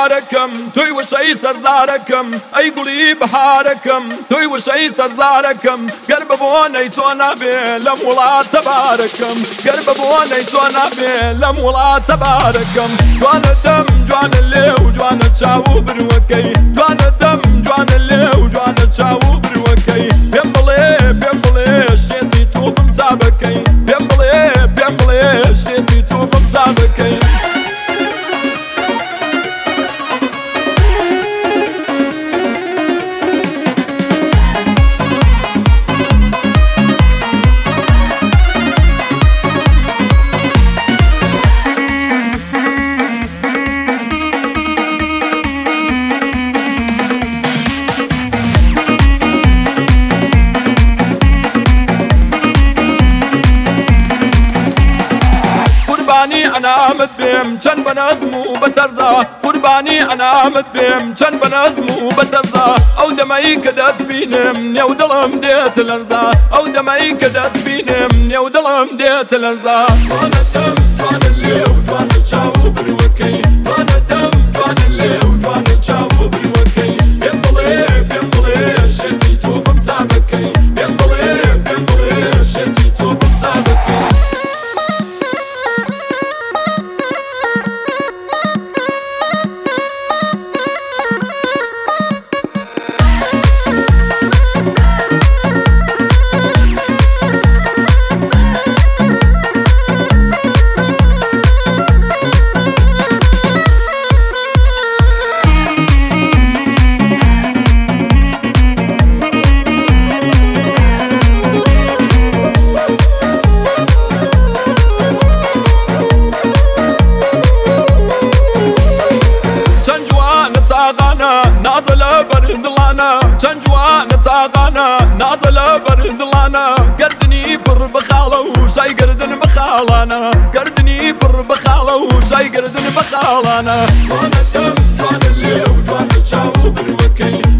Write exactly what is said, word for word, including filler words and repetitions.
بحاركم توي وشي سرزاركم أي قولي بحاركم توي وشي سرزاركم قرب بوني تونا بلم ولا تباركم قرب بوني تونا بلم ولا تباركم جوان الدم جوان اللي وجوان تشاو بروكي جوان الدم جوان اللي وجوان تشاو بروكي بيمبلي بيمبلي شيتي توب متابكي بيمبلي بيمبلي شيتي توب متابكي قرباني أنا متبم كان بنظم وبترزا قرباني أنا متبم كان بنظم وبترزا أو دمي كدت بينم يا ودلم ديت الأرزا أو دمي كدت بينم يا ودلم ديت الأرزا جوان الدم جوان اللي وجوان تشاو بروكي جوان الدم جوان اللي وجوان تشاو بروكي بيمبلي بيمبلي شتي توب متابكي بيمبلي بيمبلي شتي توب متابكي نازل برد لانا تنجوا نتاقانا نازل برد لانا قردني بر بخاله وشاي قردن بخالانا قردني بر بخاله وشاي قردن بخالانا جوان الدم جوان اللي وجوان تشاو بروكي